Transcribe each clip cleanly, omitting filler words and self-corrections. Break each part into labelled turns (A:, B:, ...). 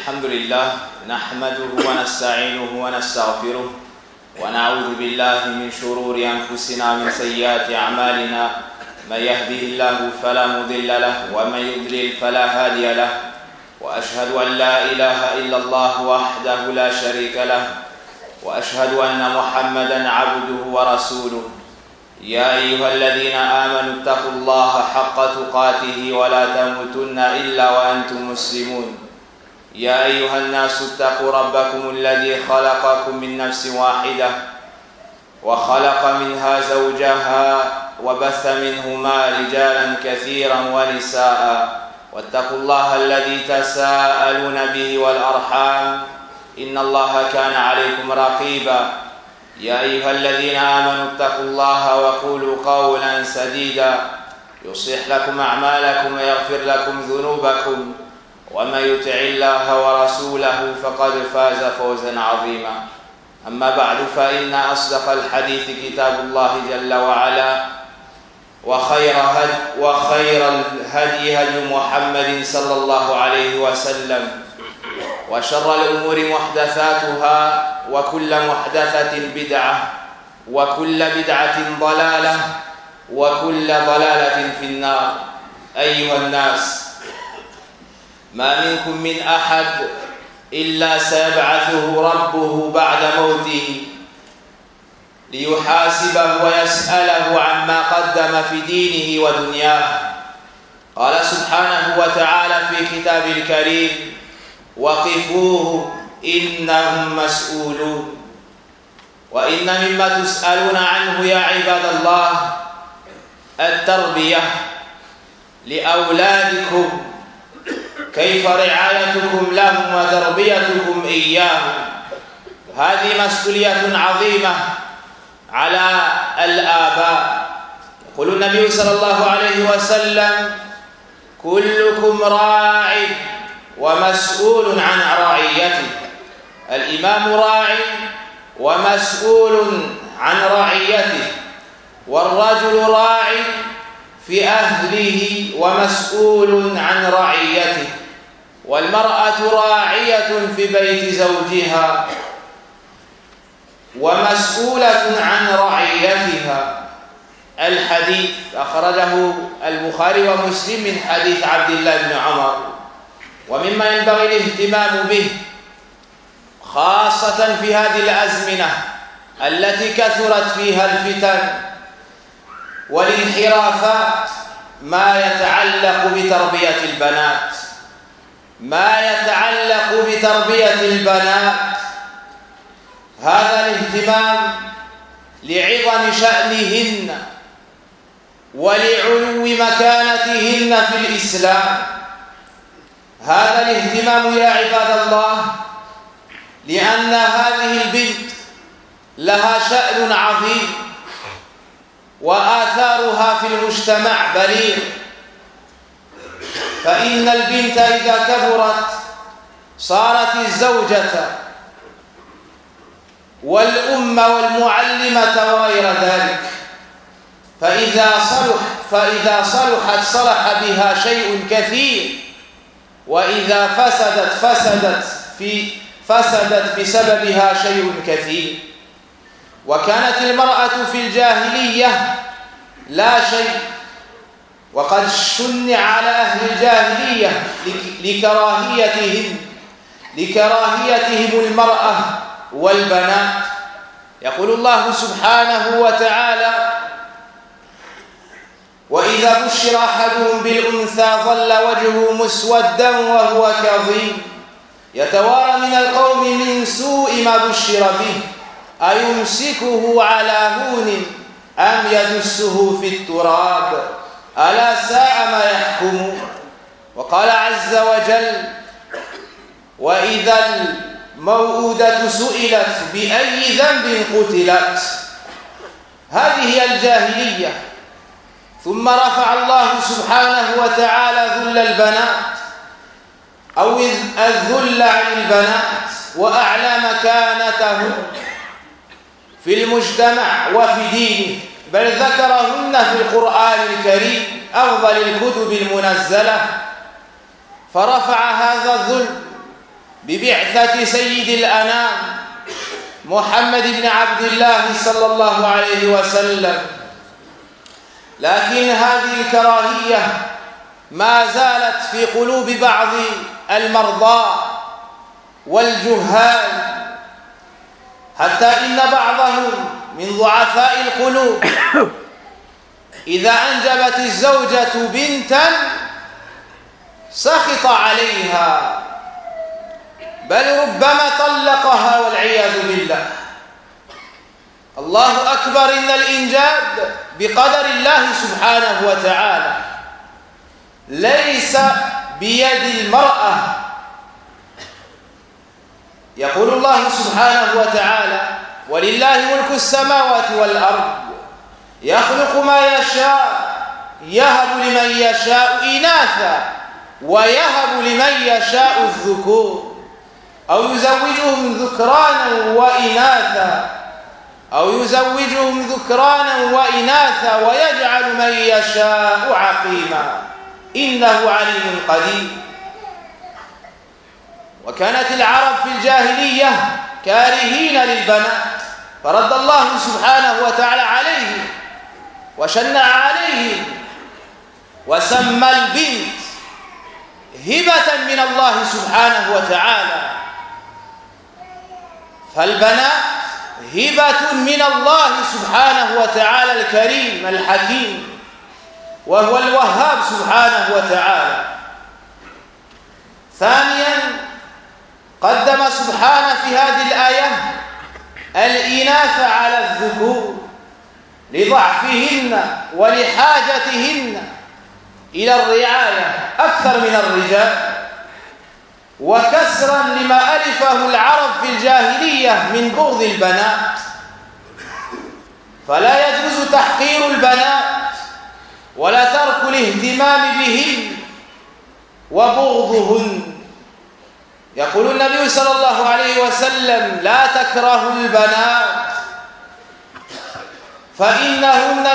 A: الحمد لله نحمده ونستعينه ونستغفره ونعوذ بالله من شرور أنفسنا ومن سيئات أعمالنا. من يهده الله فلا مضل له ومن يضلل فلا هادي له، وأشهد أن لا إله إلا الله وحده لا شريك له، وأشهد أن محمدا عبده ورسوله. يا أيها الذين آمنوا اتقوا الله حق تقاته ولا تموتن إلا وأنتم مسلمون. يا أيها الناس اتقوا ربكم الذي خلقكم من نفس واحدة وخلق منها زوجها وبث منهما رجالا كثيرا ونساء، واتقوا الله الذي تساءلون به والأرحام إن الله كان عليكم رقيبا. يا أيها الذين آمنوا اتقوا الله وقولوا قولا سديدا يصلح لكم أعمالكم ويغفر لكم ذنوبكم، ومن يطع الله ورسوله فقد فاز فوزا عظيما. أما بعد، فإن أصدق الحديث كتاب الله جل وعلا، وخير الهدي هدي محمد صلى الله عليه وسلم، وشر الأمور محدثاتها، وكل محدثة بدعة، وكل بدعة ضلالة، وكل ضلالة في النار. أيها الناس، ما منكم من أحد إلا سيبعثه ربه بعد موته ليحاسبه ويسأله عما قدم في دينه ودنياه. قال سبحانه وتعالى في كتابه الكريم: وقفوه إنهم مسؤولون. وإن مما تسألون عنه يا عباد الله التربية لأولادكم، كيف رعايتكم لهم وتربيتكم إياهم. هذه مسؤولية عظيمة على الآباء. يقول النبي صلى الله عليه وسلم: كلكم راع ومسؤول عن رعيته. الإمام راع ومسؤول عن رعيته، والرجل راع في أهله ومسؤول عن رعيته، والمرأة راعية في بيت زوجها ومسؤولة عن رعيتها. الحديث أخرجه البخاري ومسلم من حديث عبد الله بن عمر. ومما ينبغي الاهتمام به خاصة في هذه الأزمنة التي كثرت فيها الفتن والانحرافات ما يتعلق بتربية البنات، هذا الاهتمام لعظم شأنهن ولعلو مكانتهن في الإسلام. هذا الاهتمام يا عباد الله لأن هذه البنت لها شأن عظيم، وآثارها في المجتمع بليغ. فإن البنت إذا كبرت صارت الزوجة والأم والمعلمة وغير ذلك. فإذا صلحت صلح بها شيء كثير، وإذا فسدت بسببها شيء كثير. وكانت المرأة في الجاهلية لا شيء، وقد شنع على أهل الجاهلية لكراهيتهم المرأة والبنات. يقول الله سبحانه وتعالى: وإذا بشر أحدهم بالأنثى ظل وجهه مسودا وهو كظيم يتوارى من القوم من سوء ما بشر به أيمسكه على هون أم يدسه في التراب ألا ساء ما يحكمون. وقال عز وجل: وإذا الموءودة سئلت بأي ذنب قتلت. هذه هي الجاهلية. ثم رفع الله سبحانه وتعالى ذل البنات أو الذل عن البنات وأعلى مكانتهم في المجتمع وفي دينه، بل ذكرهن في القرآن الكريم أفضل الكتب المنزلة. فرفع هذا الذل ببعثة سيد الأنام محمد بن عبد الله صلى الله عليه وسلم، لكن هذه الكراهية ما زالت في قلوب بعض المرضى والجهال، حتى إن بعضهم من ضعفاء القلوب إذا أنجبت الزوجة بنتا سخط عليها، بل ربما طلقها والعياذ بالله. الله أكبر، إن الإنجاب بقدر الله سبحانه وتعالى، ليس بيد المرأة. يقول الله سبحانه وتعالى: ولله ملك السماوات والأرض يخلق ما يشاء يهب لمن يشاء إناثا ويهب لمن يشاء الذكور أو يزوجهم ذكرانا وإناثا ويجعل من يشاء عقيما إنه عليم قدير. وكانت العرب في الجاهلية كارهين للبنات، فرد الله سبحانه وتعالى عليهم وشنع عليهم وسمى البنت هبة من الله سبحانه وتعالى، فالبنات هبة من الله سبحانه وتعالى الكريم الحكيم، وهو الوهاب سبحانه وتعالى. ثانيا، قدم سبحانه في هذه الآية الإناث على الذكور لضعفهن ولحاجتهن إلى الرعاية أكثر من الرجال، وكسرا لما ألفه العرب في الجاهلية من بغض البنات. فلا يجوز تحقير البنات ولا ترك الاهتمام بهن وبغضهن. يقول النبي صلى الله عليه وسلم: لا تكرهوا البنات فإنهن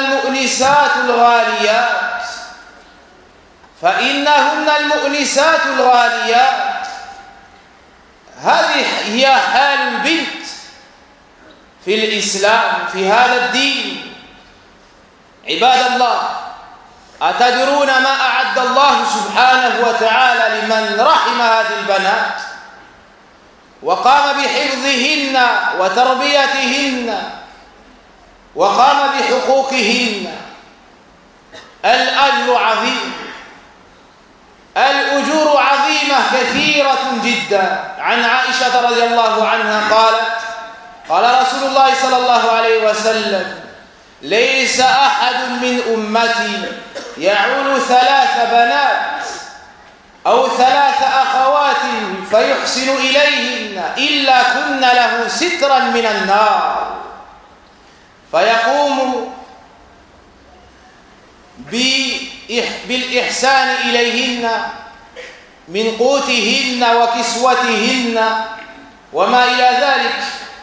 A: المؤنسات الغاليات. هذه هي حال البنت في الإسلام، في هذا الدين. عباد الله، أتدرون ما أعد الله سبحانه وتعالى لمن رحم هذه البنات وقام بحفظهن وتربيتهن وقام بحقوقهن؟ الأجر عظيم، الأجور عظيمة كثيرة جدا. عن عائشة رضي الله عنها قالت: قال رسول الله صلى الله عليه وسلم: ليس أحد من أمتي يعول 3 بنات أو 3 أخوات فيحسن إليهن إلا كن له سترا من النار، فيقوم بالإحسان إليهن من قوتهن وكسوتهن وما إلى ذلك.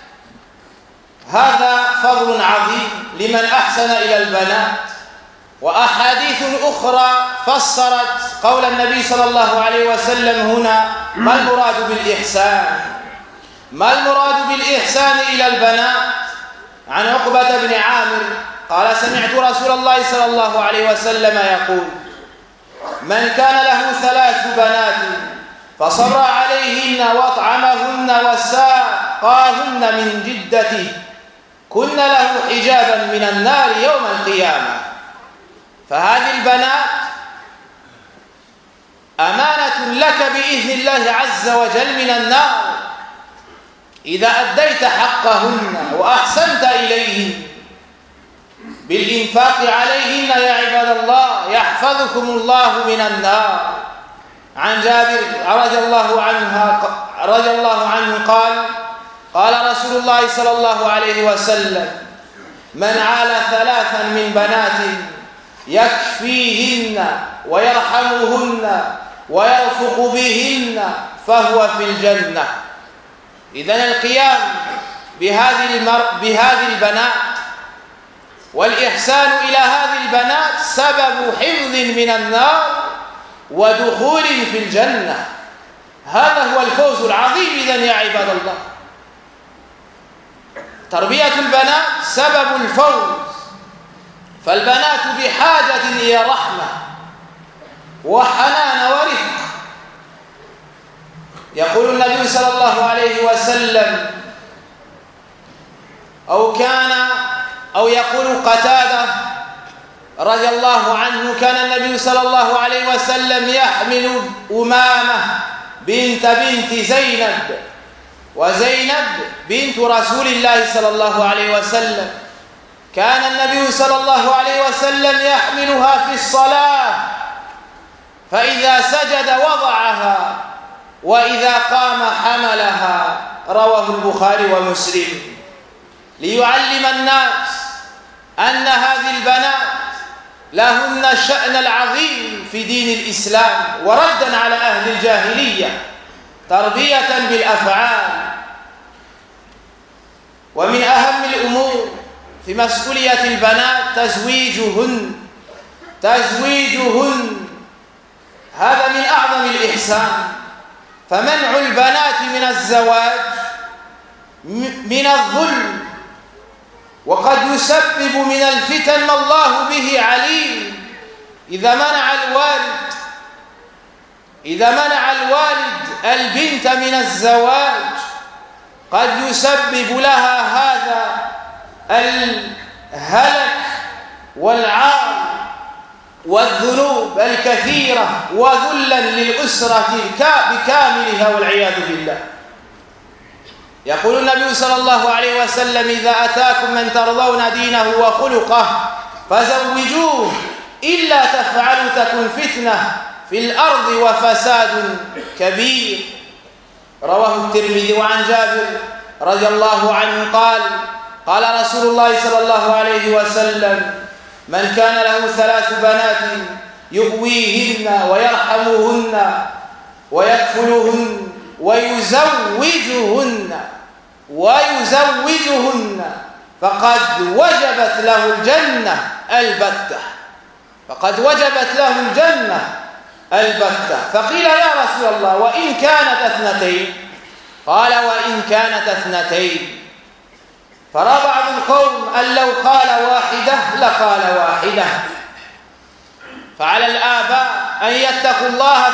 A: هذا فضل عظيم لمن أحسن إلى البنات. وأحاديث أخرى فسرت قول النبي صلى الله عليه وسلم هنا ما المراد بالإحسان. ما المراد بالإحسان إلى البنات؟ عن عقبة بن عامر قال: سمعت رسول الله صلى الله عليه وسلم يقول: من كان له 3 بنات فصبر عليهن وأطعمهن وساقاهن من جدته كن له حجابا من النار يوم القيامة. فهذه البنات أمانة لك بإذن الله عز وجل من النار إذا أديت حقهن وأحسنت إليهن بالإنفاق عليهن. يا عباد الله، يحفظكم الله من النار. عن جابر رضي الله عنه قال: قال رسول الله صلى الله عليه وسلم: من عال 3 من بنات يكفيهن ويرحمهن ويرفق بهن فهو في الجنة. إذن القيام بهذه البنات والإحسان إلى هذه البنات سبب حفظ من النار ودخول في الجنة. هذا هو الفوز العظيم إذن يا عباد الله. تربية البنات سبب الفوز، فالبنات بحاجة إلى رحمة وحنان ورفق. يقول النبي صلى الله عليه وسلم أو يقول قتادة رضي الله عنه: كان النبي صلى الله عليه وسلم يحمل أمامة بنت زينب، وزينب بنت رسول الله صلى الله عليه وسلم. كان النبي صلى الله عليه وسلم يحملها في الصلاة، فإذا سجد وضعها وإذا قام حملها. رواه البخاري ومسلم، ليعلم الناس أن هذه البنات لهن الشأن العظيم في دين الإسلام، وردا على أهل الجاهلية، تربية بالأفعال. ومن أهم الأمور في مسؤولية البنات تزويجهن. هذا من أعظم الإحسان، فمنع البنات من الزواج من الظلم، وقد يسبب من الفتن ما الله به عليم. إذا منع الوالد البنت من الزواج قد يسبب لها هذا الهلك والعار والذنوب الكثيرة وذلا للأسرة بكاملها والعياذ بالله. يقول النبي صلى الله عليه وسلم: إذا أتاكم من ترضون دينه وخلقه فزوجوه، إلا تفعلوا تكن فتنة في الأرض وفساد كبير. رواه الترمذي. وعن جابر رضي الله عنه قال: قال رسول الله صلى الله عليه وسلم: من كان له 3 بنات يؤويهن ويرحمهن ويكفلهن ويزوجهن فقد وجبت له الجنة البتة. فقيل: يا رسول الله، وإن كانت 2؟ قال: وإن كانت 2. فرأى بعض القوم أن لو قال واحدة لقال واحدة. فعلى الآباء أن يتقوا الله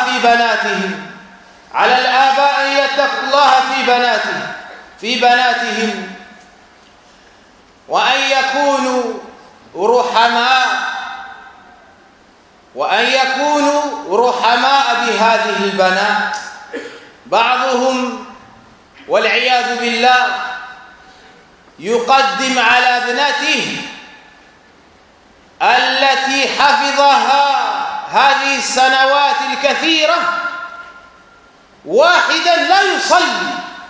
A: في بناتهم وأن يكونوا رحماء بهذه البنات. بعضهم والعياذ بالله يقدم على ابنته التي حفظها هذه السنوات الكثيرة واحدا لا يصلي،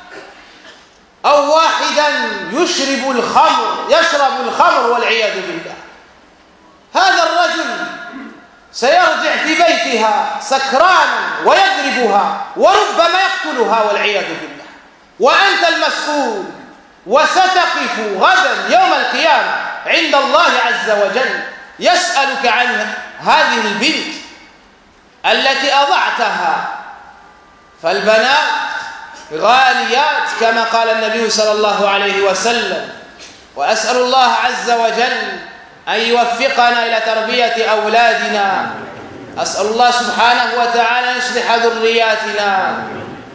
A: أو واحدا يشرب الخمر والعياذ بالله. هذا الرجل سيرجع في بيتها سكرانا ويضربها وربما يقتلها والعياذ بالله، وأنت المسؤول، وستقف غدا يوم القيامة عند الله عز وجل يسألك عن هذه البنت التي أضعتها. فالبنات غاليات كما قال النبي صلى الله عليه وسلم. وأسأل الله عز وجل أن يوفقنا إلى تربية أولادنا. أسأل الله سبحانه وتعالى أن يصلح ذرياتنا.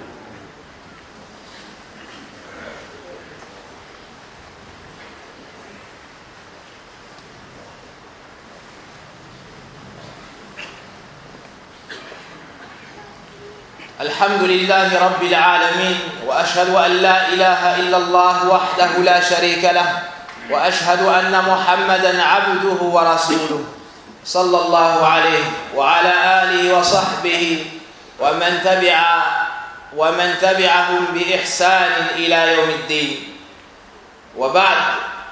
A: الحمد لله رب العالمين، وأشهد أن لا إله إلا الله وحده لا شريك له، وأشهد أن محمدًا عبده ورسوله صلى الله عليه وعلى آله وصحبه ومن تبعهم بإحسان إلى يوم الدين. وبعد،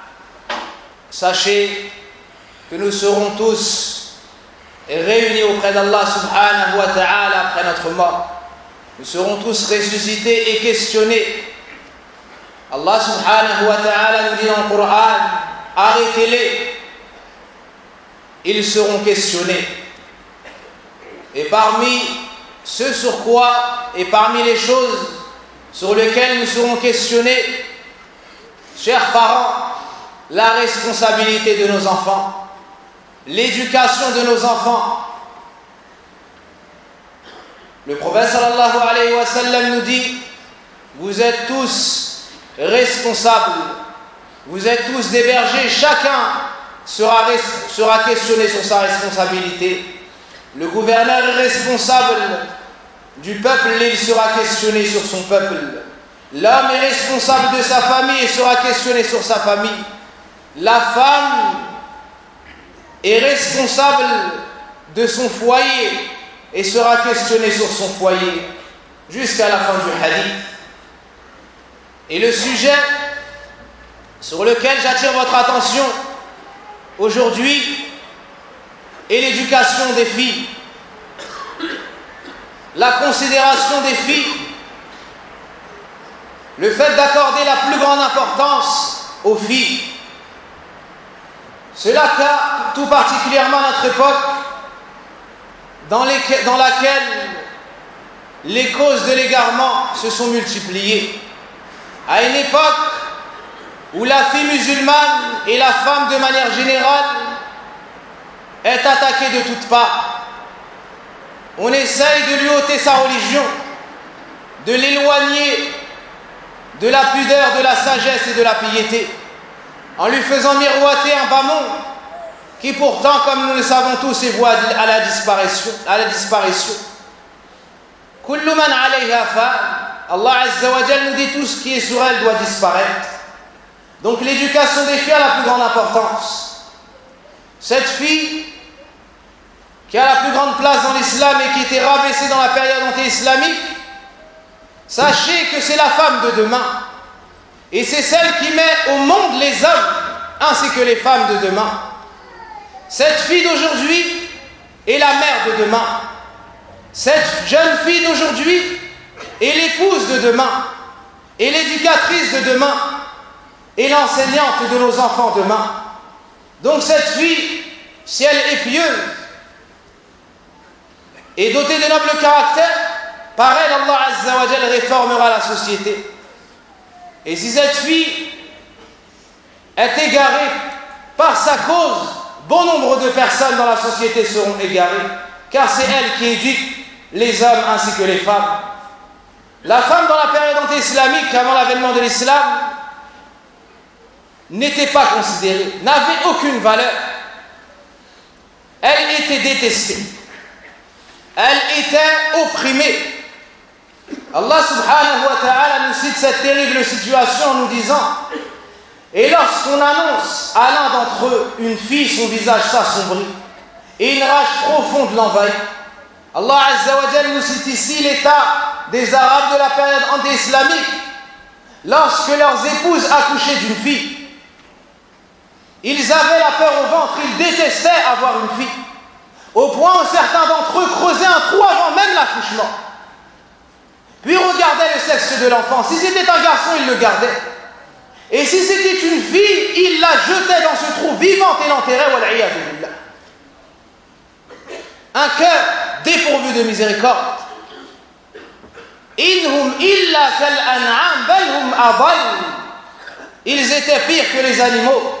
A: sachez que nous serons tous réunis auprès d'Allah subhanahu wa ta'ala après notre mort. Nous serons tous ressuscités et questionnés. Allah subhanahu wa ta'ala nous dit dans le Coran: arrêtez-les, ils seront questionnés. Et parmi ce sur quoi et parmi les choses sur lesquelles nous serons questionnés, chers parents, la responsabilité de nos enfants, l'éducation de nos enfants. Le prophète sallallahu alayhi wa sallam nous dit: vous êtes tous responsables, vous êtes tous des bergers, chacun sera questionné sur sa responsabilité. Le gouverneur est responsable du peuple, il sera questionné sur son peuple. L'homme est responsable de sa famille et sera questionné sur sa famille. La femme est responsable de son foyer et sera questionnée sur son foyer jusqu'à la fin du hadith. Et le sujet sur lequel j'attire votre attention aujourd'hui est l'éducation des filles, la considération des filles, le fait d'accorder la plus grande importance aux filles. C'est le cas tout particulièrement à notre époque dans laquelle les causes de l'égarement se sont multipliées. À une époque où la fille musulmane et la femme de manière générale est attaquée de toutes parts. On essaye de lui ôter sa religion, de l'éloigner de la pudeur, de la sagesse et de la piété, en lui faisant miroiter un bas monde qui pourtant, comme nous le savons tous, est voué à la disparition. Kullu man alayha fan. Allah Azza wa Jal nous dit: tout ce qui est sur elle doit disparaître. Donc l'éducation des filles a la plus grande importance. Cette fille qui a la plus grande place dans l'islam et qui était rabaissée dans la période anti-islamique, sachez que c'est la femme de demain. Et c'est celle qui met au monde les hommes ainsi que les femmes de demain. Cette fille d'aujourd'hui est la mère de demain. Cette jeune fille d'aujourd'hui est l'épouse de demain, et l'éducatrice de demain, et l'enseignante de nos enfants demain. Donc cette fille, si elle est pieuse et dotée de noble caractère, par elle, Allah Azza wa Jal réformera la société. Et si cette fille est égarée par sa cause, bon nombre de personnes dans la société seront égarées, car c'est elle qui éduque les hommes ainsi que les femmes. La femme dans la période anti-islamique, avant l'avènement de l'islam, n'était pas considérée, n'avait aucune valeur. Elle était détestée. Elle était opprimée. Allah subhanahu wa ta'ala nous cite cette terrible situation en nous disant: et lorsqu'on annonce à l'un d'entre eux une fille, son visage s'assombrit et une rage profonde l'envahit. Allah Azza wa Jal nous cite ici l'état des Arabes de la période anti-islamique. Lorsque leurs épouses accouchaient d'une fille, ils avaient la peur au ventre, ils détestaient avoir une fille, au point où certains d'entre eux creusaient un trou avant même l'accouchement, puis regardaient le sexe de l'enfant. Si c'était un garçon, ils le gardaient, et si c'était une fille, ils la jetaient dans ce trou vivante et l'enterraient. Wal'iyadu billah. Un cœur dépourvu de miséricorde. Inhum illa kal an'am bal hum adall. Ils étaient pires que les animaux.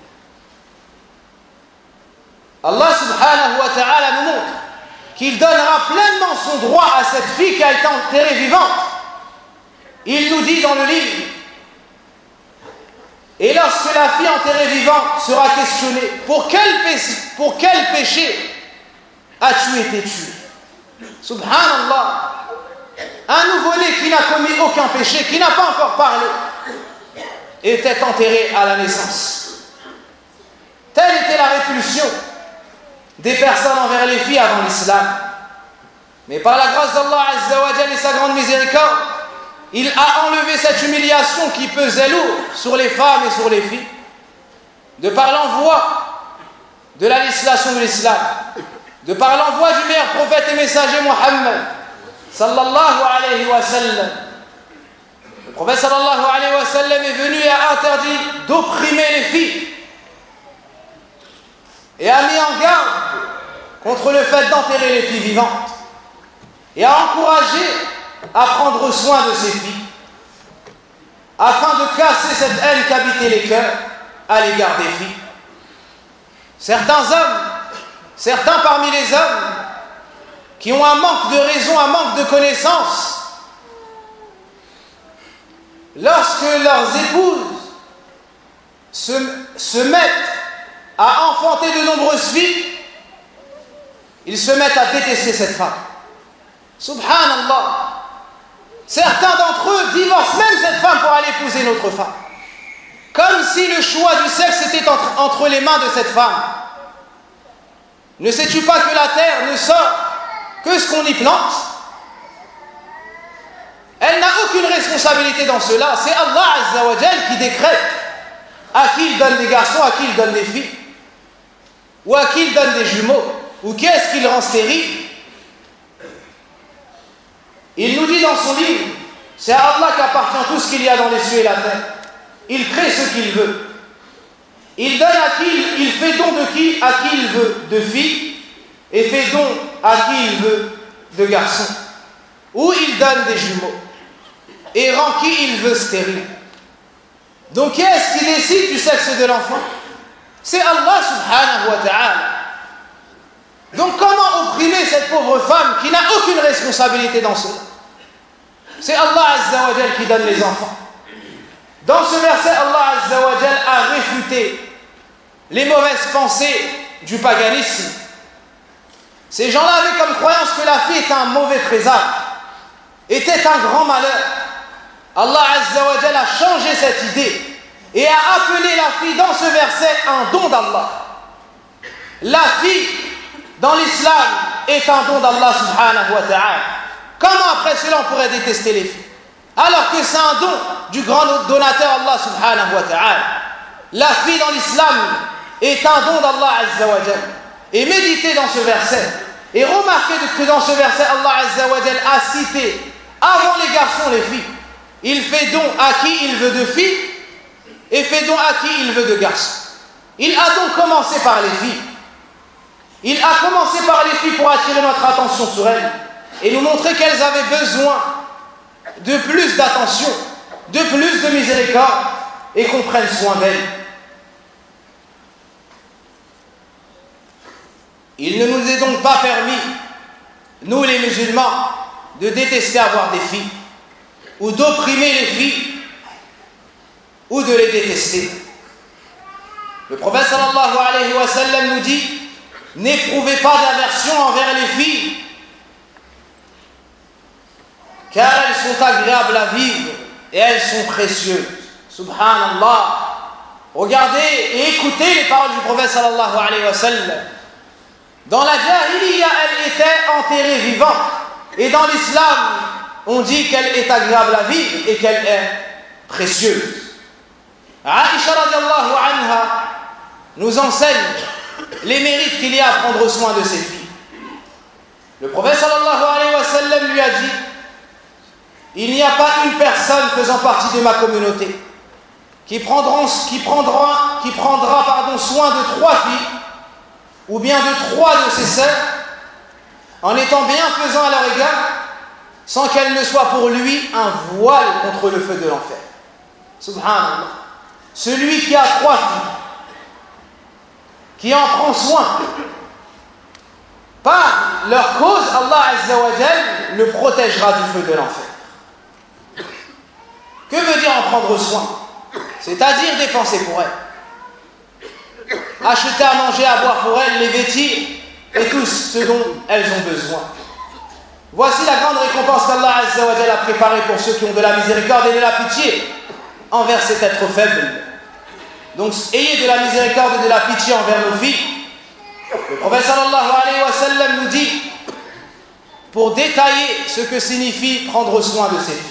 A: Allah subhanahu wa ta'ala nous montre qu'il donnera pleinement son droit à cette fille qui a été enterrée vivante. Il nous dit dans le livre: et lorsque la fille enterrée vivante sera questionnée, pour quel péché as-tu été tué? Subhanallah. Un nouveau-né qui n'a commis aucun péché, qui n'a pas encore parlé, était enterré à la naissance. Telle était la répulsion des personnes envers les filles avant l'islam. Mais par la grâce d'Allah Azza wa Jal et sa grande miséricorde, il a enlevé cette humiliation qui pesait lourd sur les femmes et sur les filles, de par l'envoi de la législation de l'islam, de par l'envoi du meilleur prophète et messager Muhammad sallallahu alayhi wa sallam. Le prophète sallallahu alayhi wa sallam est venu et a interdit d'opprimer les filles et a mis en garde contre le fait d'enterrer les filles vivantes.
B: et à encourager à prendre soin de ses filles, afin de casser cette haine qu'habitaient les cœurs à l'égard des filles. Certains parmi les hommes qui ont un manque de raison, un manque de connaissance, lorsque leurs épouses se mettent à enfanter de nombreuses filles, ils se mettent à détester cette femme. Subhanallah. Certains d'entre eux divorcent même cette femme pour aller épouser une autre femme. Comme si le choix du sexe était entre les mains de cette femme. Ne sais-tu pas que la terre ne sort que ce qu'on y plante? Elle n'a aucune responsabilité dans cela. C'est Allah Azza wa Jal qui décrète à qui il donne des garçons, à qui il donne des filles, ou à qui il donne des jumeaux, ou qu'est-ce qu'il rend stérile. Il nous dit dans son livre, c'est à Allah qu'appartient tout ce qu'il y a dans les cieux et la terre. Il crée ce qu'il veut. Il donne à qui il fait don à qui il veut de filles, et fait don à qui il veut de garçons. Ou il donne des jumeaux, et rend qui il veut stérile. Donc qui est-ce qui décide du sexe de l'enfant? C'est Allah subhanahu wa ta'ala. Donc comment opprimer cette pauvre femme qui n'a aucune responsabilité dans cela? C'est Allah Azza wa Jal qui donne les enfants. Dans ce verset, Allah Azza wa Jal a réfuté les mauvaises pensées du paganisme. Ces gens-là avaient comme croyance que la fille était un mauvais présage, était un grand malheur. Allah Azza wa Jal a changé cette idée et a appelé la fille dans ce verset un don d'Allah. La fille dans l'islam est un don d'Allah subhanahu wa ta'ala. Comment après cela on pourrait détester les filles? Alors que c'est un don du grand donateur Allah subhanahu wa ta'ala. La fille dans l'islam est un don d'Allah Azza wa Jal. Et méditez dans ce verset. Et remarquez que dans ce verset, Allah Azza wa Jal a cité avant les garçons les filles. Il fait don à qui il veut de filles et fait don à qui il veut de garçons. Il a donc commencé par les filles. Il a commencé par les filles pour attirer notre attention sur elles et nous montrer qu'elles avaient besoin de plus d'attention, de plus de miséricorde et qu'on prenne soin d'elles. Il ne nous est donc pas permis, nous les musulmans, de détester avoir des filles ou d'opprimer les filles ou de les détester. Le prophète sallallahu alayhi wa sallam nous dit: n'éprouvez pas d'aversion envers les filles, car elles sont agréables à vivre et elles sont précieuses. Subhanallah. Regardez et écoutez les paroles du prophète sallallahu alayhi wa sallam. Dans la Jahiliya, elle était enterrée vivante. Et dans l'islam, on dit qu'elle est agréable à vivre et qu'elle est précieuse. Aïcha radiallahu anha nous enseigne les mérites qu'il y a à prendre soin de ses filles. Le prophète sallallahu alayhi wa sallam lui a dit: il n'y a pas une personne faisant partie de ma communauté qui prendra soin de 3 filles ou bien de 3 de ses sœurs en étant bienfaisant à leur égard sans qu'elle ne soit pour lui un voile contre le feu de l'enfer. Subhanallah. Celui qui a 3 filles, qui en prend soin, par leur cause, Allah Azza wa Jal le protégera du feu de l'enfer. Que veut dire en prendre soin? C'est-à-dire dépenser pour elles, acheter à manger, à boire pour elles, les vêtir et tout ce dont elles ont besoin. Voici la grande récompense qu'Allah Azza wa Jal a préparée pour ceux qui ont de la miséricorde et de la pitié envers cet être faible. Donc ayez de la miséricorde et de la pitié envers nos filles. Le prophète sallallahu alayhi wa sallam nous dit, pour détailler ce que signifie prendre soin de ses filles: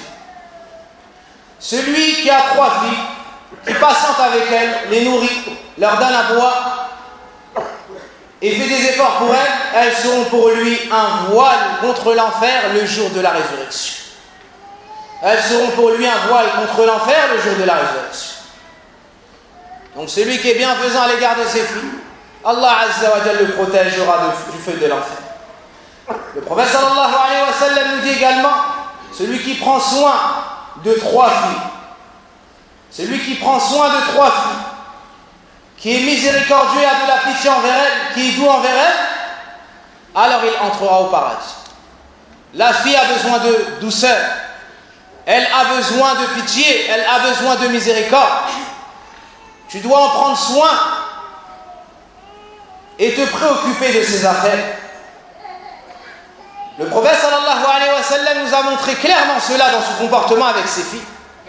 B: celui qui a 3 filles, qui patiente avec elles, les nourrit, leur donne à boire et fait des efforts pour elles, elles seront pour lui un voile contre l'enfer le jour de la résurrection. Elles seront pour lui un voile contre l'enfer le jour de la résurrection. Donc celui qui est bienfaisant à l'égard de ses filles, Allah Azza wa Jalla le protégera du feu de l'enfer. Le prophète sallallahu alayhi wa sallam nous dit également, celui qui prend soin de 3 filles, celui qui prend soin de 3 filles, qui est miséricordieux et a de la pitié envers elles, qui est doux envers elles, alors il entrera au paradis. La fille a besoin de douceur, elle a besoin de pitié, elle a besoin de miséricorde. Tu dois en prendre soin et te préoccuper de ses affaires. Le prophète sallallahu alayhi wa sallam nous a montré clairement cela dans son comportement avec ses filles.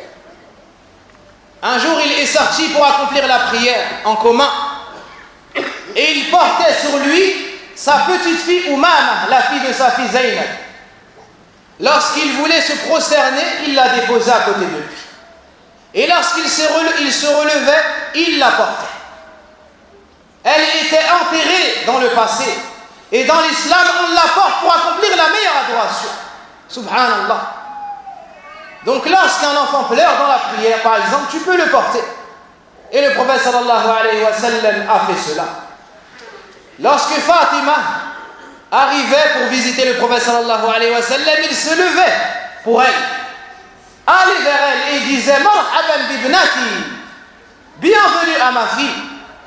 B: Un jour, il est sorti pour accomplir la prière en commun et il portait sur lui sa petite fille Oumama, la fille de sa fille Zaynab. Lorsqu'il voulait se prosterner, il la déposait à côté de lui. Et lorsqu'il se relevait, il la portait. Elle était enterrée dans le passé. Et dans l'islam, on la porte pour accomplir la meilleure adoration. Subhanallah. Donc lorsqu'un enfant pleure dans la prière, par exemple, tu peux le porter. Et le prophète sallallahu alayhi wa sallam a fait cela. Lorsque Fatima arrivait pour visiter le prophète sallallahu alayhi wa sallam, il se levait pour elle, allait vers elle et disait Marhaban bibnati, bienvenue à ma fille,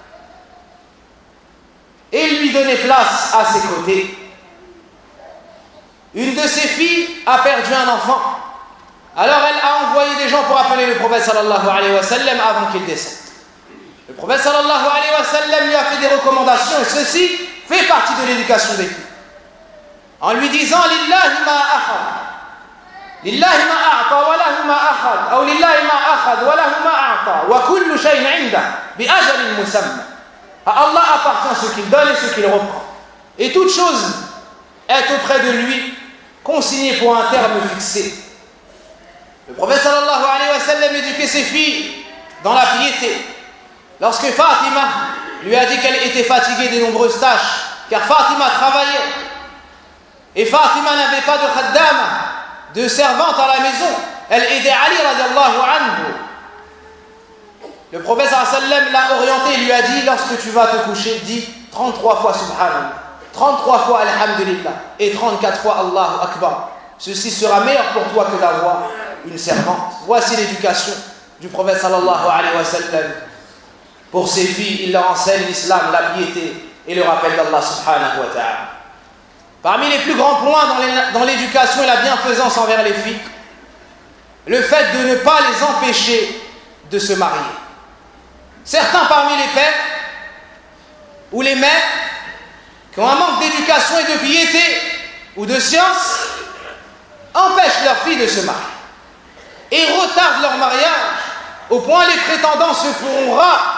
B: et lui donnait place à ses côtés. Une de ses filles a perdu un enfant, alors elle a envoyé des gens pour appeler le prophète sallallahu alayhi wa sallam avant qu'il décède. Le prophète sallallahu alayhi wa sallam lui a fait des recommandations et ceci fait partie de l'éducation des filles. En lui disant Lillahi ma akhad, Lillahi ma a'ta wa lahu ma akhad, ou Lillahi ma akhad wa lahu ma a'ta, wa kullu shay'in 'inda bi ajalin musamma. À Allah appartient ce qu'il donne et ce qu'il reprend. Et toute chose est auprès de lui consignée pour un terme fixé. Le prophète sallallahu alayhi wa sallam éduquait ses filles dans la piété. Lorsque Fatima lui a dit qu'elle était fatiguée des nombreuses tâches, car Fatima travaillait, et Fatima n'avait pas de khaddama, de servante à la maison, elle aidait Ali radiallahu anhu. Le prophète sallallahu alayhi wa sallam l'a orienté et lui a dit, lorsque tu vas te coucher, dis 33 fois subhanallah, 33 fois alhamdulillah et 34 fois Allahu akbar. Ceci sera meilleur pour toi que d'avoir une servante. Voici l'éducation du prophète sallallahu alayhi wa sallam. Pour ses filles, il leur enseigne l'islam, la piété et le rappel d'Allah subhanahu wa ta'ala. Parmi les plus grands points dans l'éducation et la bienfaisance envers les filles, le fait de ne pas les empêcher de se marier. Certains parmi les pères ou les mères qui ont un manque d'éducation et de piété ou de science empêchent leurs filles de se marier et retardent leur mariage au point les prétendants se feront rares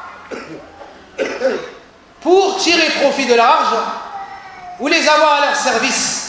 B: pour tirer profit de leur argent ou les avoir à leur service.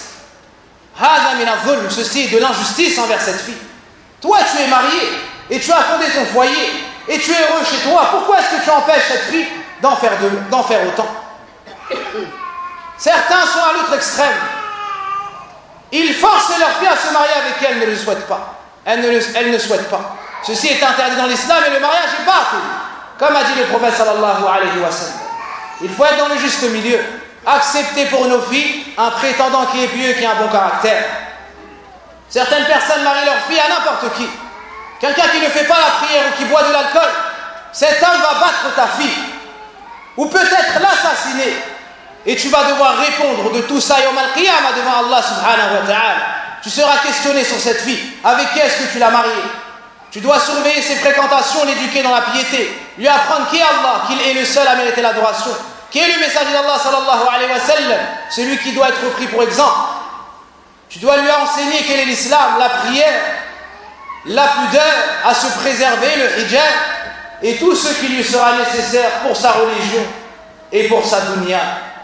B: Ceci est de l'injustice envers cette fille. Toi tu es marié et tu as fondé ton foyer et tu es heureux chez toi. Pourquoi est-ce que tu empêches cette fille d'en faire autant? Certains sont à l'autre extrême. Ils forcent leur fille à se marier avec elle, ne le souhaitent pas. Elle ne souhaite pas. Ceci est interdit dans l'islam et le mariage est batil. Comme a dit le prophète sallallahu alayhi wa sallam. Il faut être dans le juste milieu. Accepter pour nos filles un prétendant qui est pieux et qui a un bon caractère. Certaines personnes marient leur fille à n'importe qui. Quelqu'un qui ne fait pas la prière ou qui boit de l'alcool, cet homme va battre ta fille. Ou peut-être l'assassiner. Et tu vas devoir répondre de tout ça yawm al-qiyamah devant Allah subhanahu wa ta'ala. Tu seras questionné sur cette fille. Avec qui est-ce que tu l'as mariée? Tu dois surveiller ses fréquentations, l'éduquer dans la piété, lui apprendre qui est Allah, qu'il est le seul à mériter l'adoration, qui est le messager d'Allah sallallahu alayhi wa sallam, celui qui doit être pris pour exemple. Tu dois lui enseigner quel est l'islam, la prière, la pudeur, à se préserver, le hijab, et tout ce qui lui sera nécessaire pour sa religion et pour sa dunya.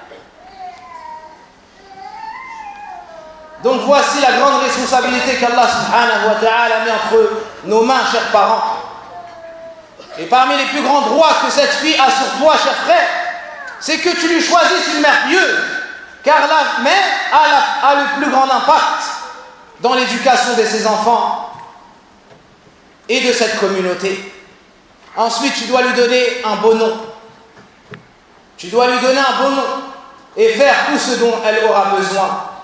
B: Donc voici la grande responsabilité qu'Allah subhanahu wa ta'ala a mis entre nos mains, chers parents. Et parmi les plus grands droits que cette fille a sur toi, cher frère, c'est que tu lui choisisses une mère pieuse, car la mère a le plus grand impact dans l'éducation de ses enfants et de cette communauté. Ensuite, tu dois lui donner un beau nom. Tu dois lui donner un beau nom et faire tout ce dont elle aura besoin.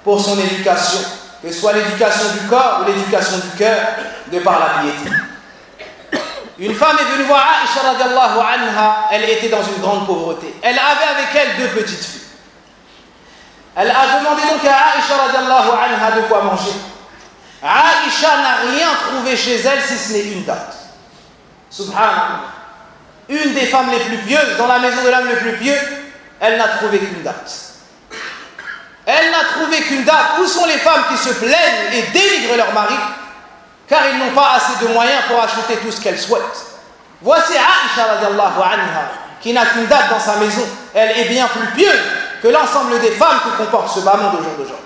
B: pour son éducation, que ce soit l'éducation du corps ou l'éducation du cœur, de par la piété. Une femme est venue voir Aïcha radiallahu anha, elle était dans une grande pauvreté. Elle avait avec elle 2 petites filles. Elle a demandé donc à Aïcha radiallahu anha de quoi manger. Aïcha n'a rien trouvé chez elle si ce n'est une date. Subhanallah. Une des femmes les plus pieuses, dans la maison de l'homme le plus pieux, elle n'a trouvé qu'une date. Elle n'a trouvé qu'une date. Où sont les femmes qui se plaignent et dénigrent leur mari car ils n'ont pas assez de moyens pour acheter tout ce qu'elles souhaitent? Voici Aïcha radiallahu anha qui n'a qu'une date dans sa maison. Elle est bien plus pieuse que l'ensemble des femmes que comporte ce bas monde au jour d'aujourd'hui.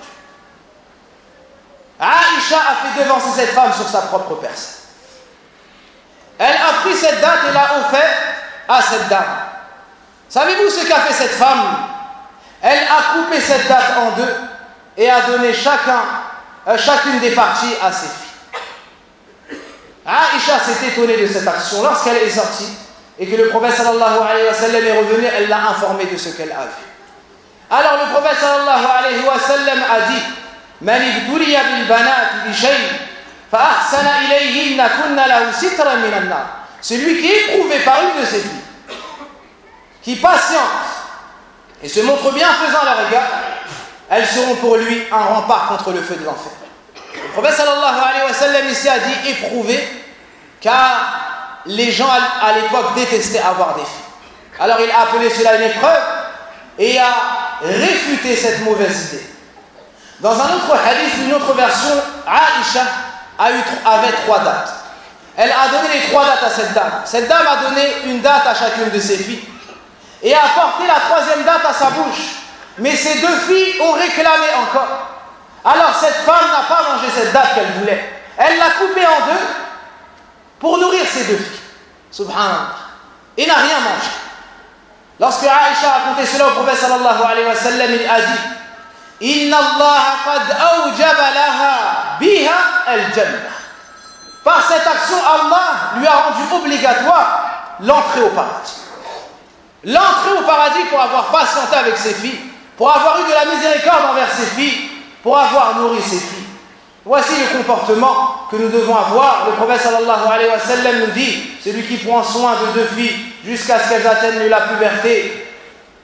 B: Aïcha a fait devancer cette femme sur sa propre personne. Elle a pris cette date et l'a offerte à cette dame. Savez-vous ce qu'a fait cette femme? Elle a coupé cette date en 2 et a donné chacune des parties à ses filles. Aïcha s'est étonnée de cette action. Lorsqu'elle est sortie et que le prophète sallallahu alayhi wa sallam est revenu, elle l'a informé de ce qu'elle a vu. Alors le prophète sallallahu alayhi wa sallam a dit: Man ibtuliya bil banati bi shay fa ahsana ilayhinna kunna lahu sitran min an-nar. Celui qui est éprouvé par une de ses filles, qui patiente et se montre bienfaisant à leur égard, elles seront pour lui un rempart contre le feu de l'enfer. Le prophète sallallahu alayhi wa sallam ici a dit éprouvé, car les gens à l'époque détestaient avoir des filles. Alors il a appelé cela une épreuve et a réfuté cette mauvaise idée. Dans un autre hadith, une autre version, Aïcha avait 3 dates. Elle a donné les 3 dates à cette dame. Cette dame a donné une date à chacune de ses filles et a apporté la 3e date à sa bouche. Mais ces 2 filles ont réclamé encore. Alors cette femme n'a pas mangé cette date qu'elle voulait. Elle l'a coupée en 2 pour nourrir ses 2 filles. Subhanallah. Et n'a rien mangé. Lorsque Aïcha a raconté cela au prophète sallallahu alayhi wa sallam, il a dit: Inna Allah qad awjaba laha biha al-jannah. Par cette action, Allah lui a rendu obligatoire l'entrée au paradis. L'entrée au paradis pour avoir patienté avec ses filles, pour avoir eu de la miséricorde envers ses filles, pour avoir nourri ses filles. Voici le comportement que nous devons avoir. Le prophète sallallahu alayhi wa sallam nous dit: celui qui prend soin de 2 filles jusqu'à ce qu'elles atteignent la puberté,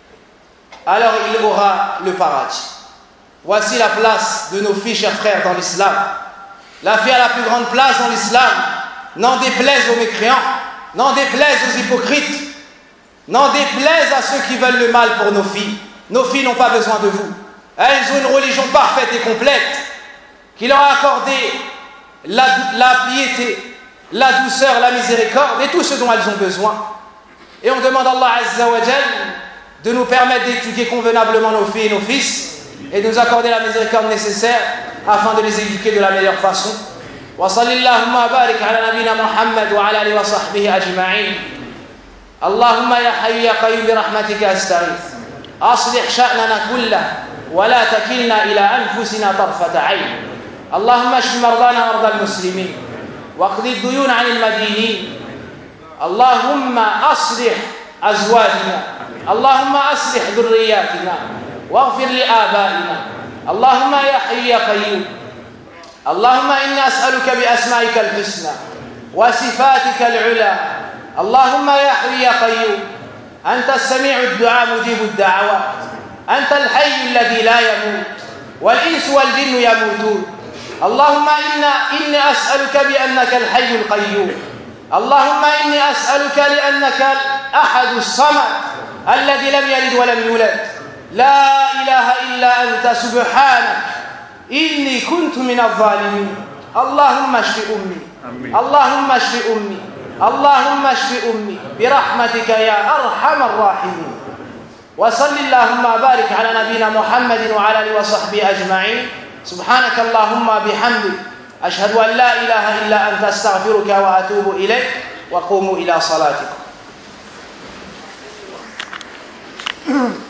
B: alors il aura le paradis. Voici la place de nos filles, chers frères, dans l'islam. La fille a la plus grande place dans l'islam. N'en déplaise aux mécréants, n'en déplaise aux hypocrites, n'en déplaise à ceux qui veulent le mal pour nos filles. Nos filles n'ont pas besoin de vous. Elles ont une religion parfaite et complète qui leur a accordé la piété, la douceur, la miséricorde et tout ce dont elles ont besoin. Et on demande à Allah Azza wa Jal de nous permettre d'éduquer convenablement nos filles et nos fils et de nous accorder la miséricorde nécessaire afin de les éduquer de la meilleure façon. Wa sallallahu wa barik ala nabina Muhammad wa ala alihi wa sahbihi ajma'in. Allahumma ya hayyu ya qayyum bi rahmatika astaghith. Aslih sha'nana kullahu wa la takilna ila anfusina tarfata 'ayn. اللهم اشف مرضانا ومرضى المسلمين واقض الديون عن المدينين. اللهم اصلح ازواجنا، اللهم اصلح ذرياتنا واغفر لآبائنا. اللهم يا حي يا قيوم، اللهم إني أسألك بأسمائك الحسنى وصفاتك العلى. اللهم يا حي يا قيوم، أنت السميع الدعاء مجيب الدعوات، أنت الحي الذي لا يموت والإنس والجن يموتون. اللهم إني أسألك بأنك الحي القيوم. اللهم إني أسألك لأنك الأحد الصمد الذي لم يلد ولم يولد، لا إله إلا أنت سبحانك إني كنت من الظالمين. اللهم اشف أمي، اللهم اشف أمي، اللهم اشف أمي برحمتك يا أرحم الراحمين. وصل اللهم بارك على نبينا محمد وعلى آله وصحبه أجمعين. سبحانك اللهم بحمدك أشهد أن لا إله إلا أنت أستغفرك وأتوب إليك. وقوموا إلى صلاتكم.